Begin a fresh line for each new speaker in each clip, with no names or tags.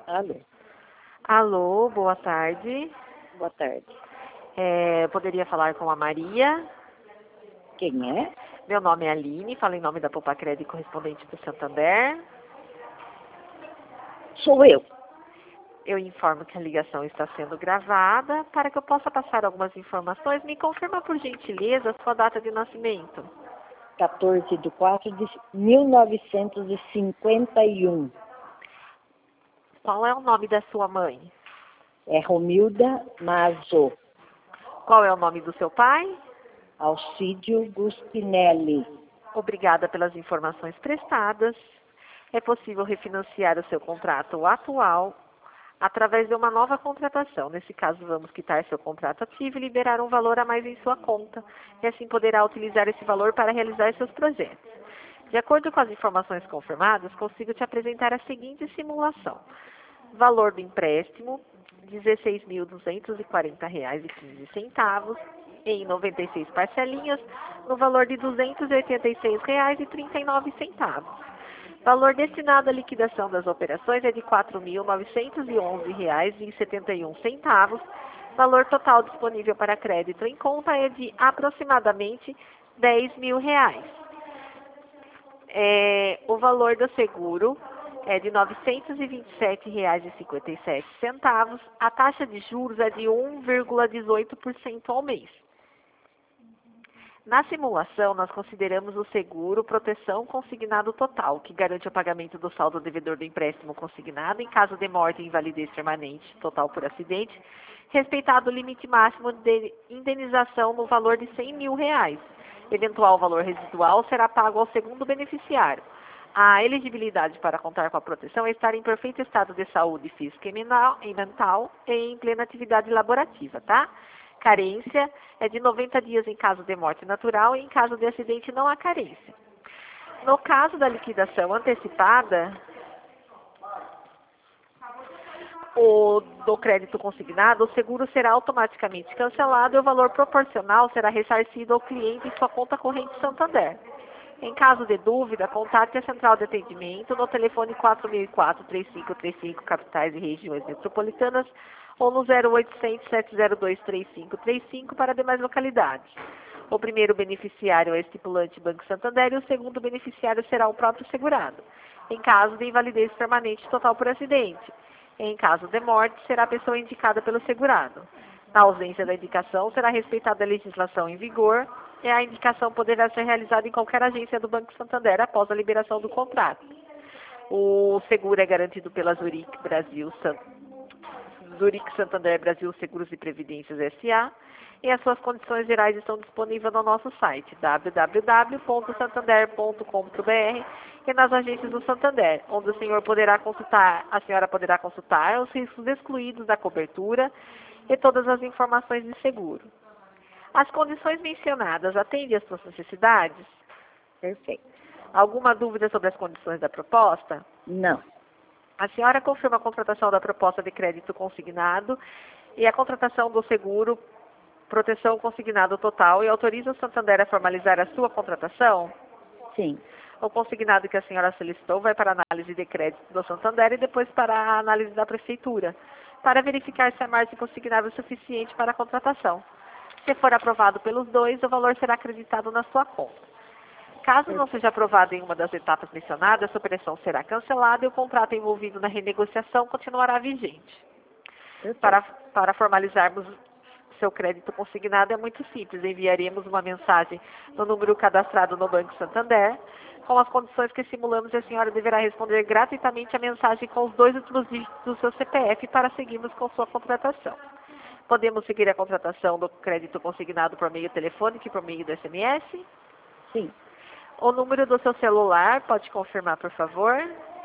Alô,
Alô, boa tarde.
boa tarde.
Poderia falar com a Maria?
Quem é?
Meu nome é Aline, falo em nome da Poupa Crédito correspondente do Santander.
Sou eu.
Eu informo que a ligação está sendo gravada. Para que eu possa passar algumas informações, me confirma por gentileza a sua data de nascimento.
14/4/1951.
Qual é o nome da sua mãe?
É Romilda Mazo.
Qual é o nome do seu pai?
Alcídio Gustinelli.
Obrigada pelas informações prestadas. É possível refinanciar o seu contrato atual através de uma nova contratação. Nesse caso, vamos quitar seu contrato ativo e liberar um valor a mais em sua conta. E assim poderá utilizar esse valor para realizar seus projetos. De acordo com as informações confirmadas, consigo te apresentar a seguinte simulação. Valor do empréstimo, R$ 16.240,15 em 96 parcelinhas, no valor de R$ 286,39. Valor destinado à liquidação das operações é de R$ 4.911,71. Valor total disponível para crédito em conta é de aproximadamente R$ 10.000. O valor do seguro é de R$ 927,57. A taxa de juros é de 1,18% ao mês. Na simulação, nós consideramos o seguro proteção consignado total, que garante o pagamento do saldo devedor do empréstimo consignado em caso de morte e invalidez permanente total por acidente, respeitado o limite máximo de indenização no valor de R$ 100.000. Eventual valor residual será pago ao segundo beneficiário. A elegibilidade para contar com a proteção é estar em perfeito estado de saúde física e mental e em plena atividade laborativa, tá? Carência é de 90 dias em caso de morte natural e em caso de acidente não há carência. No caso da liquidação antecipada do crédito consignado, o seguro será automaticamente cancelado e o valor proporcional será ressarcido ao cliente em sua conta corrente Santander. Em caso de dúvida, contate a central de atendimento no telefone 4004-3535, capitais e regiões metropolitanas, ou no 0800-702-3535 para demais localidades. O primeiro beneficiário é estipulante Banco Santander e o segundo beneficiário será o próprio segurado. Em caso de invalidez permanente total por acidente. Em caso de morte, será a pessoa indicada pelo segurado. Na ausência da indicação, será respeitada a legislação em vigor e a indicação poderá ser realizada em qualquer agência do Banco Santander após a liberação do contrato. O seguro é garantido pela Zurich Santander Brasil Seguros e Previdências S.A. e as suas condições gerais estão disponíveis no nosso site www.santander.com.br e nas agências do Santander, onde a senhora poderá consultar os riscos excluídos da cobertura e todas as informações de seguro. As condições mencionadas atendem às suas necessidades?
Perfeito.
Alguma dúvida sobre as condições da proposta?
Não.
A senhora confirma a contratação da proposta de crédito consignado e a contratação do seguro proteção consignado total e autoriza o Santander a formalizar a sua contratação?
Sim.
O consignado que a senhora solicitou vai para a análise de crédito do Santander e depois para a análise da Prefeitura, para verificar se a margem consignável é suficiente para a contratação. Se for aprovado pelos dois, o valor será acreditado na sua conta. Caso não seja aprovado em uma das etapas mencionadas, a operação será cancelada e o contrato envolvido na renegociação continuará vigente. Para formalizarmos seu crédito consignado é muito simples. Enviaremos uma mensagem no número cadastrado no Banco Santander, com as condições que simulamos, e a senhora deverá responder gratuitamente a mensagem com os 2 últimos dígitos do seu CPF para seguirmos com sua contratação. Podemos seguir a contratação do crédito consignado por meio telefônico e por meio do SMS?
Sim.
O número do seu celular, pode confirmar, por favor?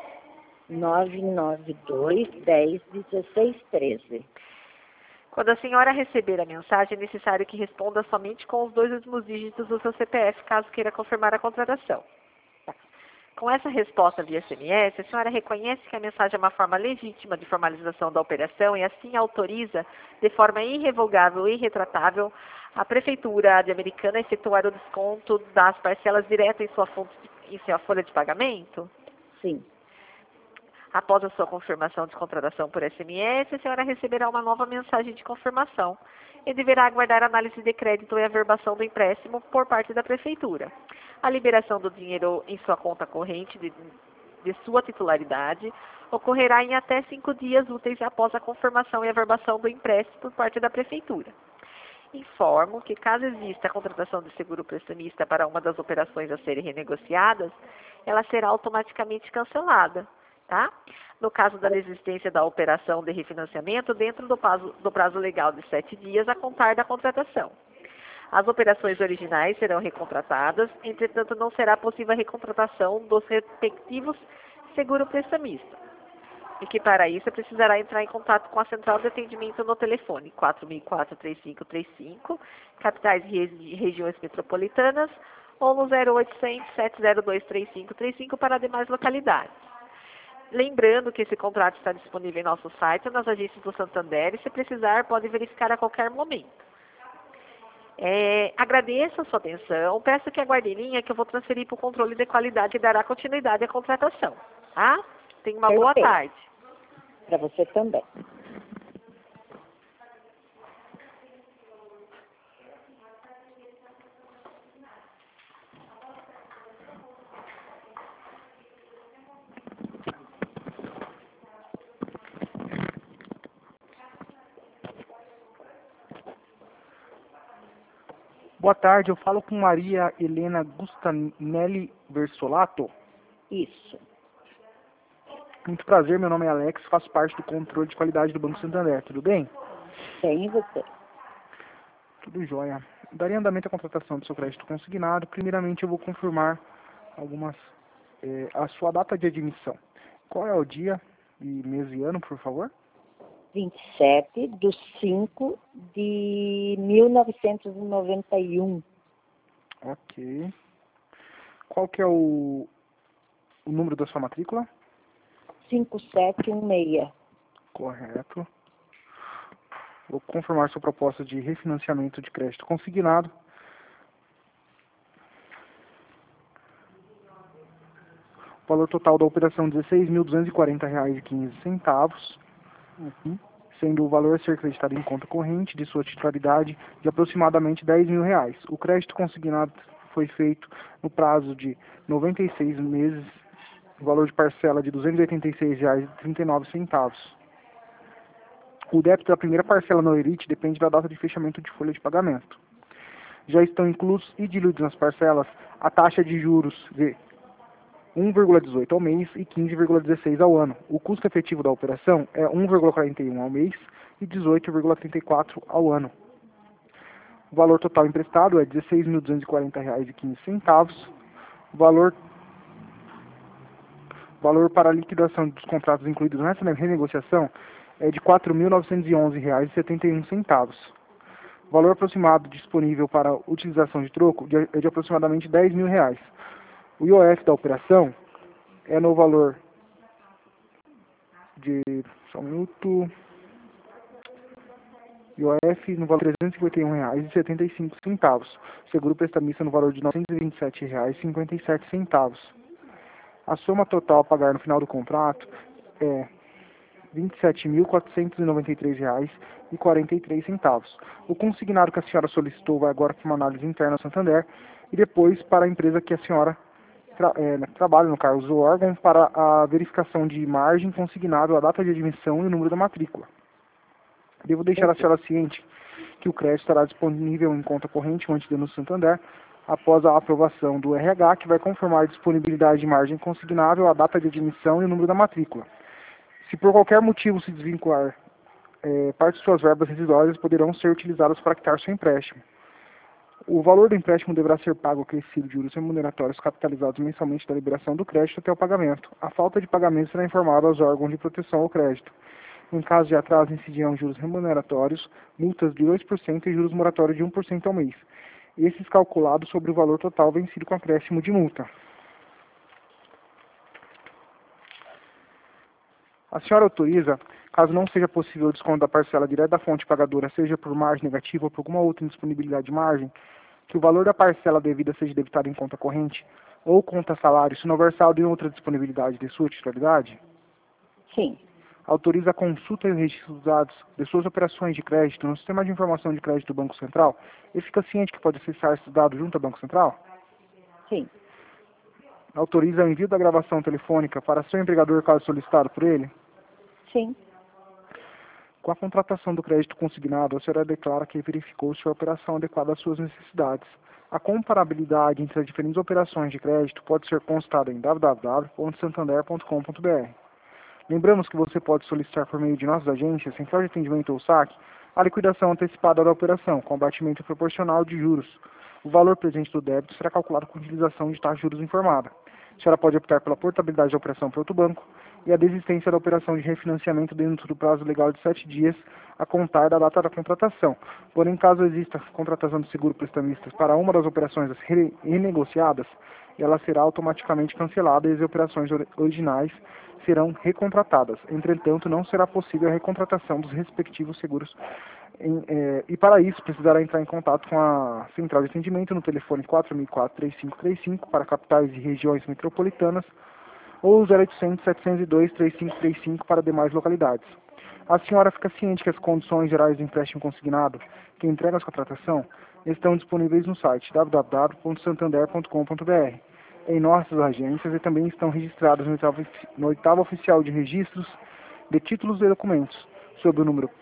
992-10-1613.
Quando a senhora receber a mensagem, é necessário que responda somente com os 2 últimos dígitos do seu CPF, caso queira confirmar a contratação. Com essa resposta via SMS, a senhora reconhece que a mensagem é uma forma legítima de formalização da operação e assim autoriza, de forma irrevogável e irretratável, a Prefeitura de Americana a efetuar o desconto das parcelas direto em sua folha de pagamento?
Sim.
Após a sua confirmação de contratação por SMS, a senhora receberá uma nova mensagem de confirmação e deverá aguardar a análise de crédito e averbação do empréstimo por parte da Prefeitura. A liberação do dinheiro em sua conta corrente de sua titularidade ocorrerá em até 5 dias úteis após a confirmação e averbação do empréstimo por parte da Prefeitura. Informo que, caso exista a contratação de seguro prestamista para uma das operações a serem renegociadas, ela será automaticamente cancelada, tá? No caso da desistência da operação de refinanciamento, dentro do prazo legal de 7 dias a contar da contratação. As operações originais serão recontratadas, entretanto não será possível a recontratação dos respectivos seguro prestamista. E que para isso precisará entrar em contato com a central de atendimento no telefone 4004-3535, capitais e regiões metropolitanas, ou no 0800 702 3535 para demais localidades. Lembrando que esse contrato está disponível em nosso site, nas agências do Santander, e se precisar pode verificar a qualquer momento. Agradeço a sua atenção, peço que aguarde em linha que eu vou transferir para o controle de qualidade e dará continuidade à contratação. Tá? Tenha uma boa tarde.
Para você também.
Boa tarde, eu falo com Maria Helena Gustanelli Versolato.
Isso.
Muito prazer, meu nome é Alex, faço parte do controle de qualidade do Banco Santander, tudo bem?
Bem, e você?
Tudo jóia. Daria andamento à contratação do seu crédito consignado. Primeiramente eu vou confirmar a sua data de admissão. Qual é o dia e mês e ano, por favor?
27/5/1991.
Ok. Qual que é o número da sua matrícula?
5716.
Correto. Vou confirmar sua proposta de refinanciamento de crédito consignado. O valor total da operação R$ 16.240,15, sendo o valor a ser acreditado em conta corrente de sua titularidade de aproximadamente R$ 10.000. O crédito consignado foi feito no prazo de 96 meses, o valor de parcela de R$ 286,39. O débito da primeira parcela no ERIT depende da data de fechamento de folha de pagamento. Já estão inclusos e diluídos nas parcelas a taxa de juros de 1,18 ao mês e 15,16 ao ano. O custo efetivo da operação é 1,41 ao mês e 18,34 ao ano. O valor total emprestado é R$ 16.240,15. O valor para a liquidação dos contratos incluídos nessa renegociação é de R$ 4.911,71. O valor aproximado disponível para utilização de troco é de aproximadamente R$ 10.000. O IOF da operação é no valor de... Só um minuto... IOF no valor de R$ 351,75. Seguro prestamista no valor de R$ 927,57. A soma total a pagar no final do contrato é R$ 27.493,43. O consignado que a senhora solicitou vai agora para uma análise interna no Santander e depois para a empresa que a senhora trabalha, no caso do órgão, para a verificação de margem consignado, a data de admissão e o número da matrícula. Devo deixar a senhora ciente que o crédito estará disponível em conta corrente mantida no Santander após a aprovação do RH, que vai confirmar a disponibilidade de margem consignável, a data de admissão e o número da matrícula. Se por qualquer motivo se desvincular, parte de suas verbas residuárias poderão ser utilizadas para quitar seu empréstimo. O valor do empréstimo deverá ser pago acrescido de juros remuneratórios capitalizados mensalmente da liberação do crédito até o pagamento. A falta de pagamento será informada aos órgãos de proteção ao crédito. Em caso de atraso, incidirão juros remuneratórios, multas de 2% e juros moratórios de 1% ao mês. Esses calculados sobre o valor total vencido com acréscimo de multa. A senhora autoriza, caso não seja possível o desconto da parcela direta da fonte pagadora, seja por margem negativa ou por alguma outra indisponibilidade de margem, que o valor da parcela devida seja debitado em conta corrente ou conta salário, se não houver saldo em outra disponibilidade de sua titularidade?
Sim.
Autoriza a consulta e o registro dos dados de suas operações de crédito no Sistema de Informação de Crédito do Banco Central e fica ciente que pode acessar esses dados junto ao Banco Central?
Sim.
Autoriza o envio da gravação telefônica para seu empregador caso solicitado por ele?
Sim.
Com a contratação do crédito consignado, a senhora declara que verificou se a operação adequada às suas necessidades. A comparabilidade entre as diferentes operações de crédito pode ser constatada em www.santander.com.br. Lembramos que você pode solicitar por meio de nossas agências, central de atendimento ou saque, a liquidação antecipada da operação, com abatimento proporcional de juros. O valor presente do débito será calculado com utilização de taxa de juros informada. A senhora pode optar pela portabilidade da operação para outro banco e a desistência da operação de refinanciamento dentro do prazo legal de 7 dias a contar da data da contratação. Porém, caso exista contratação de seguro prestamista para uma das operações renegociadas, ela será automaticamente cancelada e as operações originais serão recontratadas. Entretanto, não será possível a recontratação dos respectivos seguros. E para isso, precisará entrar em contato com a central de atendimento no telefone 4004-3535 para capitais e regiões metropolitanas ou 0800-702-3535 para demais localidades. A senhora fica ciente que as condições gerais do empréstimo consignado que entrega a contratação estão disponíveis no site www.santander.com.br, em nossas agências e também estão registradas no oitavo oficial de registros de títulos e documentos, sob o número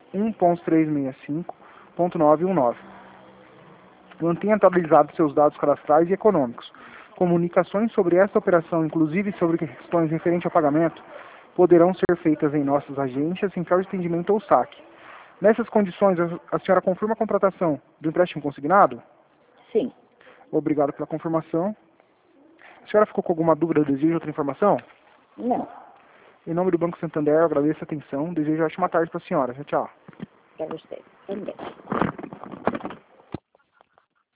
1.365.919. Mantenha atualizados seus dados cadastrais e econômicos. Comunicações sobre esta operação, inclusive sobre questões referentes ao pagamento, poderão ser feitas em nossas agências, central de atendimento ou saque. Nessas condições, a senhora confirma a contratação do empréstimo consignado?
Sim.
Obrigado pela confirmação. A senhora ficou com alguma dúvida ou deseja outra informação?
Não.
Em nome do Banco Santander, eu agradeço a atenção. Desejo uma ótima tarde para a senhora. Tchau, tchau.
Para você também.